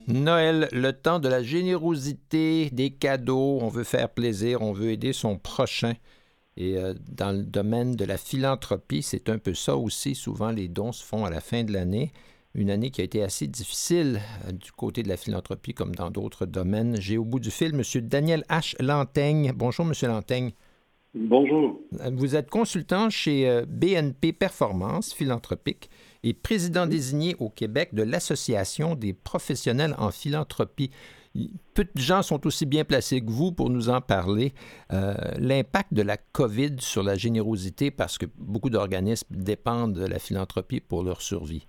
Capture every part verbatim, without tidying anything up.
Noël, le temps de la générosité, des cadeaux, on veut faire plaisir, on veut aider son prochain. Et euh, dans le domaine de la philanthropie, c'est un peu ça aussi. Souvent, les dons se font à la fin de l'année. Une année qui a été assez difficile euh, du côté de la philanthropie comme dans d'autres domaines. J'ai au bout du fil M. Daniel H. Lantaigne. Bonjour, M. Lantaigne. Bonjour. Vous êtes consultant chez euh, B N P Performance philanthropique et président Oui, désigné au Québec de l'Association des professionnels en philanthropie. Peu de gens sont aussi bien placés que vous pour nous en parler. Euh, l'impact de la COVID sur la générosité, parce que beaucoup d'organismes dépendent de la philanthropie pour leur survie.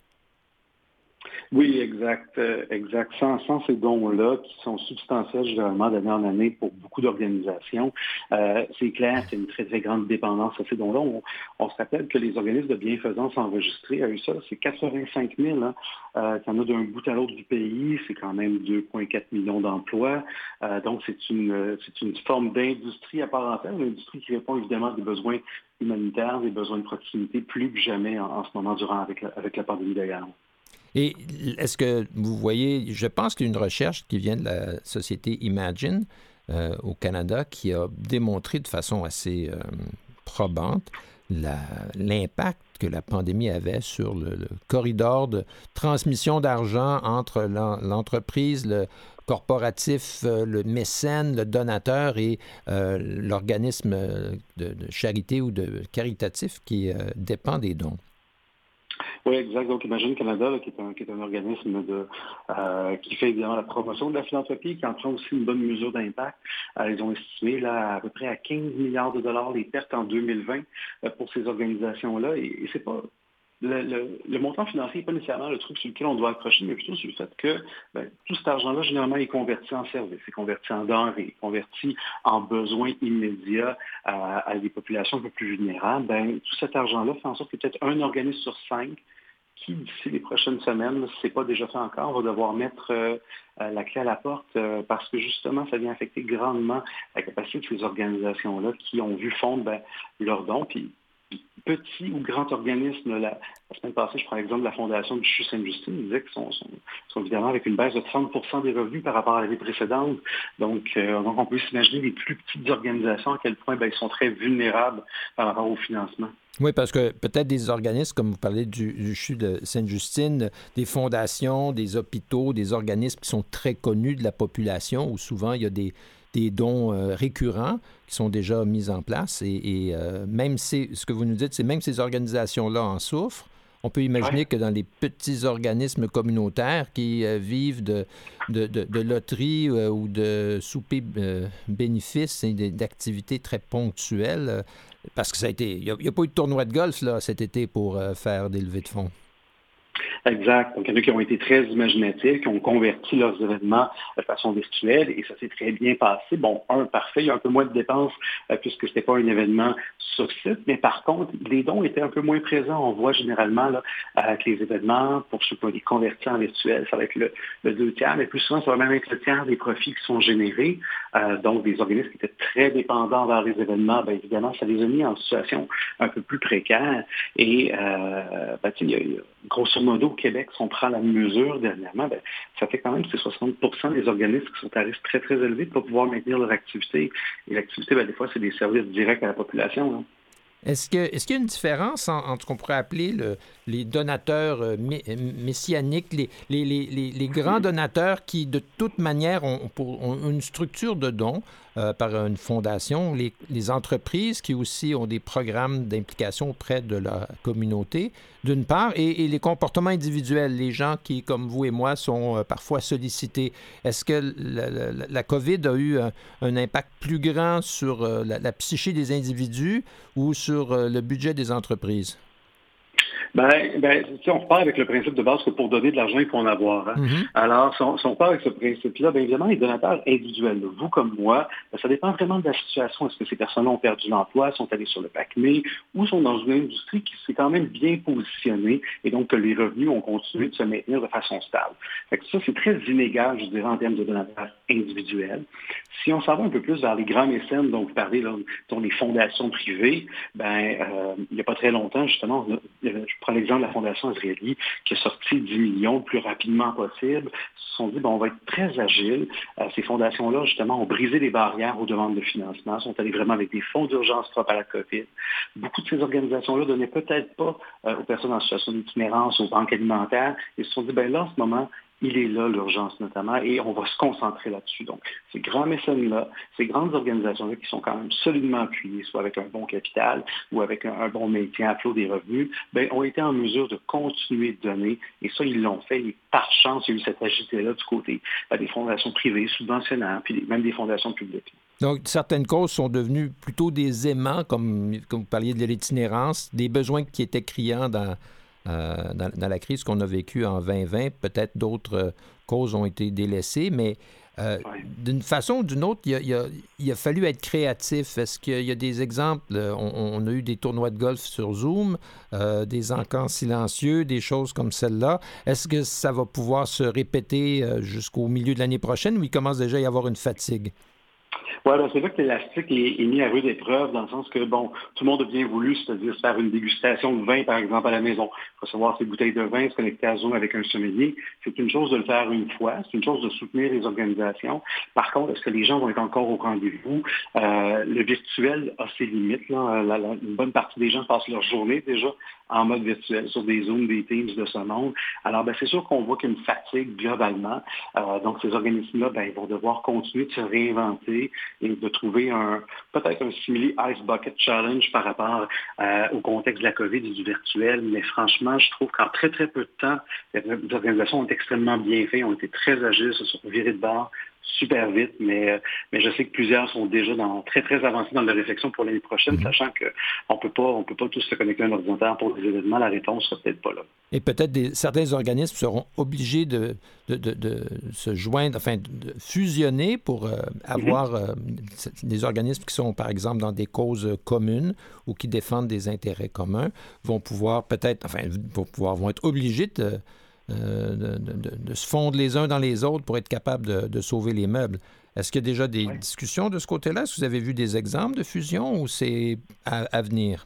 oui, exact, euh, exact. Sans, sans ces dons-là, qui sont substantiels généralement d'année en année pour beaucoup d'organisations, euh, c'est clair qu'il y a une très, très grande dépendance à ces dons-là. On, on se rappelle que les organismes de bienfaisance enregistrés, à eux seuls, c'est quatre-vingt-cinq mille. Hein, euh, qu'il y en a d'un bout à l'autre du pays. C'est quand même deux virgule quatre millions d'emplois. Euh, donc, c'est une, c'est une forme d'industrie à part entière, une industrie qui répond évidemment à des besoins humanitaires, des besoins de proximité, plus que jamais en, en ce moment durant avec la, avec la pandémie d'ailleurs. Et est-ce que vous voyez, je pense qu'il y a une recherche qui vient de la société Imagine euh, au Canada qui a démontré de façon assez euh, probante la, l'impact que la pandémie avait sur le, le corridor de transmission d'argent entre l'en, l'entreprise, le corporatif, euh, le mécène, le donateur et euh, l'organisme de, de charité ou de caritatif qui euh, dépend des dons. Oui, exact. Donc, Imagine Canada, là, qui, est un, qui est un organisme de, euh, qui fait évidemment la promotion de la philanthropie, qui en prend aussi une bonne mesure d'impact. Euh, ils ont estimé là, à peu près à quinze milliards de dollars les pertes en deux mille vingt euh, pour ces organisations-là. Et, et c'est pas le, le, le montant financier n'est pas nécessairement le truc sur lequel on doit accrocher, mais plutôt sur le fait que ben, tout cet argent-là, généralement, est converti en services, est converti en denrées, est converti en besoins immédiats à, à des populations un peu plus vulnérables. Ben, tout cet argent-là fait en sorte que peut-être un organisme sur cinq qui, d'ici les prochaines semaines, si ce n'est pas déjà fait encore, va devoir mettre euh, la clé à la porte euh, parce que justement, ça vient affecter grandement la capacité de ces organisations-là qui ont vu fondre ben, leurs dons. Puis, petit ou grand organisme, la, la semaine passée, je prends l'exemple de la Fondation du C H U Sainte-Justine, ils disaient qu'ils sont, sont, sont évidemment avec une baisse de trente pour cent des revenus par rapport à l'année précédente. Donc, euh, donc on peut s'imaginer les plus petites organisations, à quel point ben, ils sont très vulnérables par rapport au financement. Oui, parce que peut-être des organismes, comme vous parlez du, du C H U de Sainte-Justine, des fondations, des hôpitaux, des organismes qui sont très connus de la population, où souvent il y a des, des dons euh, récurrents qui sont déjà mis en place. Et, et euh, même si, ce que vous nous dites, c'est même ces organisations-là en souffrent. On peut Ouais. imaginer que dans les petits organismes communautaires qui euh, vivent de, de, de, de loteries euh, ou de soupers euh, bénéfices et d'activités très ponctuelles, euh, parce que ça a été. Il n'y a, a, pas eu de tournoi de golf là, cet été pour euh, faire des levées de fonds. Exact. Donc, il y en a qui ont été très imaginatifs, qui ont converti leurs événements de façon virtuelle et ça s'est très bien passé. Bon, un, parfait, il y a un peu moins de dépenses euh, puisque ce n'était pas un événement sur site, mais par contre, les dons étaient un peu moins présents. On voit généralement là, avec les événements, pour ceux qui ont été convertis en virtuel, ça va être le, le deux tiers, mais plus souvent, ça va même être le tiers des profits qui sont générés. Euh, donc, des organismes qui étaient très dépendants vers les événements, bien évidemment, ça les a mis en situation un peu plus précaire. Et, euh, ben, il y a, il y a, grosso modo, au Québec, si on prend la mesure dernièrement, ben, ça fait quand même que c'est soixante pour cent des organismes qui sont à risque très, très élevé de ne pas pouvoir maintenir leur activité. Et l'activité, ben, des fois, c'est des services directs à la population. Hein. Est-ce, que, est-ce qu'il y a une différence en- entre ce qu'on pourrait appeler le, les donateurs euh, mé- messianiques, les, les, les, les, les grands donateurs qui, de toute manière, ont, pour- ont une structure de dons euh, par une fondation, les, les entreprises qui aussi ont des programmes d'implication auprès de la communauté, d'une part, et, et les comportements individuels, les gens qui, comme vous et moi, sont euh, parfois sollicités. Est-ce que la, la, la COVID a eu un, un impact plus grand sur euh, la, la psyché des individus ou sur euh, le budget des entreprises? Ben, ben, tu sais, on repart avec le principe de base que pour donner de l'argent, il faut en avoir. Hein. Mm-hmm. Alors, si on, si on part avec ce principe-là, bien évidemment, les donateurs individuels, là, vous comme moi, ben, ça dépend vraiment de la situation. Est-ce que ces personnes ont perdu l'emploi, sont allées sur le PACME ou sont dans une industrie qui s'est quand même bien positionnée et donc que les revenus ont continué de se maintenir de façon stable. Fait que ça, c'est très inégal, je dirais, en termes de donateurs individuels. Si on s'en va un peu plus vers les grands mécènes dont vous parlez, là, dont les fondations privées, ben, euh, il n'y a pas très longtemps, justement, on a, prends l'exemple de la Fondation Azrieli, qui a sorti dix millions le plus rapidement possible. Ils se sont dit, bon, on va être très agile. Euh, ces fondations-là, justement, ont brisé les barrières aux demandes de financement, sont allées vraiment avec des fonds d'urgence propres à la COVID. Beaucoup de ces organisations-là ne donnaient peut-être pas euh, aux personnes en situation d'itinérance, aux banques alimentaires. Ils se sont dit, ben là, en ce moment, il est là, l'urgence notamment, et on va se concentrer là-dessus. Donc, ces grands mécènes-là, ces grandes organisations-là qui sont quand même solidement appuyées, soit avec un bon capital ou avec un, un bon maintien à flot des revenus, bien, ont été en mesure de continuer de donner, et ça, ils l'ont fait. Et par chance, il y a eu cette agilité-là du côté ben, des fondations privées, subventionnant, puis même des fondations publiques. Donc, certaines causes sont devenues plutôt des aimants, comme, comme vous parliez de l'itinérance, des besoins qui étaient criants dans, euh, dans, dans la crise qu'on a vécue en vingt vingt. Peut-être d'autres euh, causes ont été délaissées, mais euh, Ouais. d'une façon ou d'une autre, il a, il, a, il a fallu être créatif. Est-ce qu'il y a des exemples? On, on a eu des tournois de golf sur Zoom, euh, des encans silencieux, des choses comme celle-là. Est-ce que ça va pouvoir se répéter euh, jusqu'au milieu de l'année prochaine ou il commence déjà à y avoir une fatigue? Oui, ben c'est vrai que l'élastique est, est mis à rude épreuve dans le sens que, bon, tout le monde a bien voulu, c'est-à-dire se faire une dégustation de vin, par exemple, à la maison, recevoir ses bouteilles de vin, se connecter à Zoom avec un sommelier. C'est une chose de le faire une fois, c'est une chose de soutenir les organisations. Par contre, est-ce que les gens vont être encore au rendez-vous? Euh, le virtuel a ses limites. Là. La, la, une bonne partie des gens passent leur journée déjà en mode virtuel, sur des Zooms, des Teams de ce monde. Alors, ben, c'est sûr qu'on voit qu'il y a une fatigue globalement. Euh, donc, ces organismes-là, ben, ils vont devoir continuer de se réinventer et de trouver un peut-être un simili Ice Bucket Challenge par rapport euh, au contexte de la COVID et du virtuel. Mais franchement, je trouve qu'en très, très peu de temps, les organisations ont été extrêmement bien faites, ont été très agiles, se sont virées de bord super vite, mais, mais je sais que plusieurs sont déjà dans, très, très avancés dans leur réflexion pour l'année prochaine, mm-hmm. sachant qu'on peut pas, on peut pas tous se connecter à un ordinateur pour des événements. La réponse sera peut-être pas là. Et peut-être des, certains organismes seront obligés de, de, de, de se joindre, enfin, de fusionner pour euh, avoir mm-hmm. euh, des organismes qui sont, par exemple, dans des causes communes ou qui défendent des intérêts communs, vont pouvoir peut-être, enfin, vont pouvoir, vont être obligés de Euh, de, de, de se fondre les uns dans les autres pour être capable de, de sauver les meubles. Est-ce qu'il y a déjà des oui. discussions de ce côté-là? Est-ce que vous avez vu des exemples de fusion ou c'est à, à venir?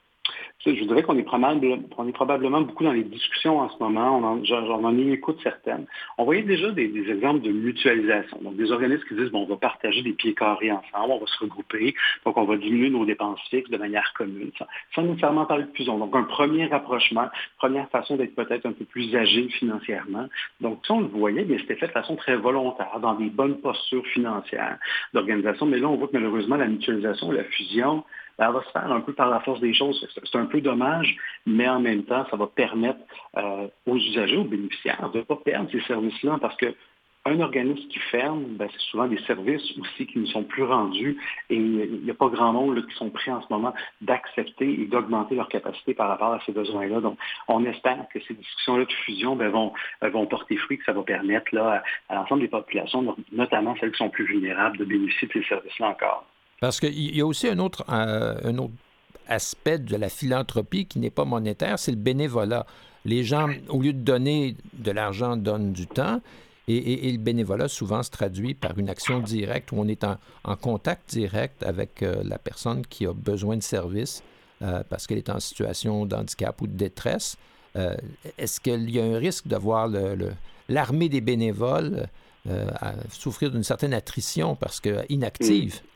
Je dirais qu'on est, on est probablement beaucoup dans les discussions en ce moment. On en, j'en en ai écoute certaines. On voyait déjà des, des exemples de mutualisation. Donc, des organismes qui disent, bon, on va partager des pieds carrés ensemble, on va se regrouper, donc on va diminuer nos dépenses fixes de manière commune, sans, sans nécessairement parler de fusion. Donc, un premier rapprochement, première façon d'être peut-être un peu plus agile financièrement. Donc, ça, on le voyait, mais c'était fait de façon très volontaire, dans des bonnes postures financières d'organisation. Mais là, on voit que malheureusement, la mutualisation, la fusion, ben, elle va se faire un peu par la force des choses. C'est un peu dommage, mais en même temps, ça va permettre euh, aux usagers, aux bénéficiaires, de ne pas perdre ces services-là parce que un organisme qui ferme, ben, c'est souvent des services aussi qui ne sont plus rendus et il n'y a pas grand monde là, qui sont prêts en ce moment d'accepter et d'augmenter leur capacité par rapport à ces besoins-là. Donc, on espère que ces discussions-là de fusion ben, vont, vont porter fruit, que ça va permettre là, à, à l'ensemble des populations, notamment celles qui sont plus vulnérables, de bénéficier de ces services-là encore. Parce qu'il y a aussi un autre, euh, un autre aspect de la philanthropie qui n'est pas monétaire, c'est le bénévolat. Les gens, au lieu de donner de l'argent, donnent du temps. Et, et, et le bénévolat souvent se traduit par une action directe où on est en, en contact direct avec euh, la personne qui a besoin de services euh, parce qu'elle est en situation de handicap ou de détresse. Euh, est-ce qu'il y a un risque de voir le, le, l'armée des bénévoles euh, souffrir d'une certaine attrition parce que inactive? Mmh.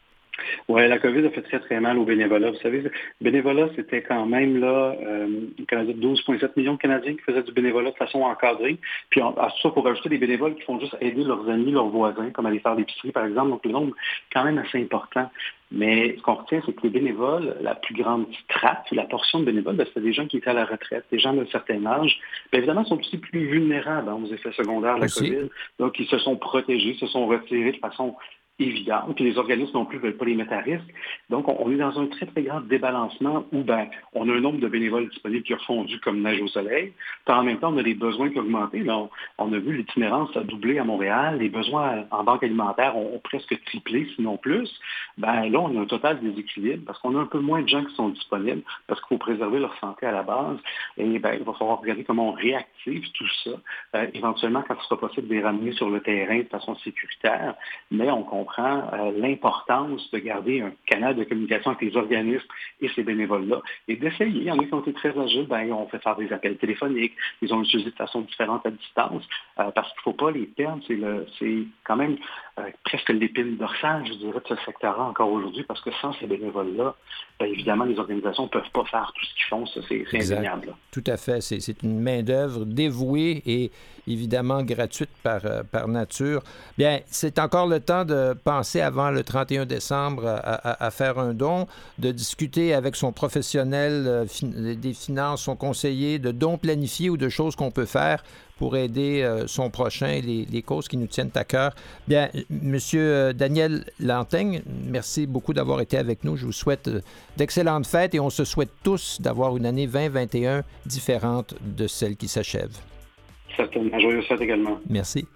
Oui, la COVID a fait très, très mal au bénévolat. Vous savez, le bénévolat, c'était quand même là, euh, douze virgule sept millions de Canadiens qui faisaient du bénévolat de façon encadrée. Puis à tout ça, pour ajouter des bénévoles qui font juste aider leurs amis, leurs voisins, comme aller faire l'épicerie, par exemple. Donc, le nombre est quand même assez important. Mais ce qu'on retient, c'est que les bénévoles, la plus grande strate, la portion de bénévoles, ben, c'est des gens qui étaient à la retraite, des gens d'un certain âge. Bien, évidemment, sont aussi plus vulnérables hein, aux effets secondaires de la aussi. COVID. Donc, ils se sont protégés, se sont retirés de façon évident, puis les organismes non plus ne veulent pas les mettre à risque. Donc, on, on est dans un très, très grand débalancement où ben, on a un nombre de bénévoles disponibles qui a fondu comme neige au soleil. Puis en même temps, on a des besoins qui ont augmenté. Là, on, on a vu l'itinérance a doublé à Montréal. Les besoins en banque alimentaire ont, ont presque triplé, sinon plus. Ben là, on a un total déséquilibre parce qu'on a un peu moins de gens qui sont disponibles parce qu'il faut préserver leur santé à la base. Et ben, il va falloir regarder comment on réactive tout ça. Euh, éventuellement, quand ce sera possible de les ramener sur le terrain de façon sécuritaire. Mais on comprend comprend euh, l'importance de garder un canal de communication avec les organismes et ces bénévoles-là et d'essayer. Il y en a qui ont été très agiles, ben, on fait faire des appels téléphoniques, ils ont utilisé de façon différente à distance euh, parce qu'il ne faut pas les perdre. C'est, le, c'est quand même euh, presque l'épine dorsale, je dirais, de ce secteur-là encore aujourd'hui parce que sans ces bénévoles-là, ben, évidemment, les organisations ne peuvent pas faire tout ce qu'ils font. Ça, c'est, c'est indéniable. Tout à fait. C'est, c'est une main-d'œuvre dévouée et évidemment gratuite par, euh, par nature. Bien, c'est encore le temps de penser avant le trente et un décembre à, à, à faire un don, de discuter avec son professionnel euh, fin- des finances, son conseiller, de dons planifiés ou de choses qu'on peut faire pour aider euh, son prochain et les, les causes qui nous tiennent à cœur. Bien, Monsieur Daniel Lanteigne, merci beaucoup d'avoir été avec nous. Je vous souhaite euh, d'excellentes fêtes et on se souhaite tous d'avoir une année vingt vingt et un différente de celle qui s'achève. Certainement. Joyeuse fête également. Merci.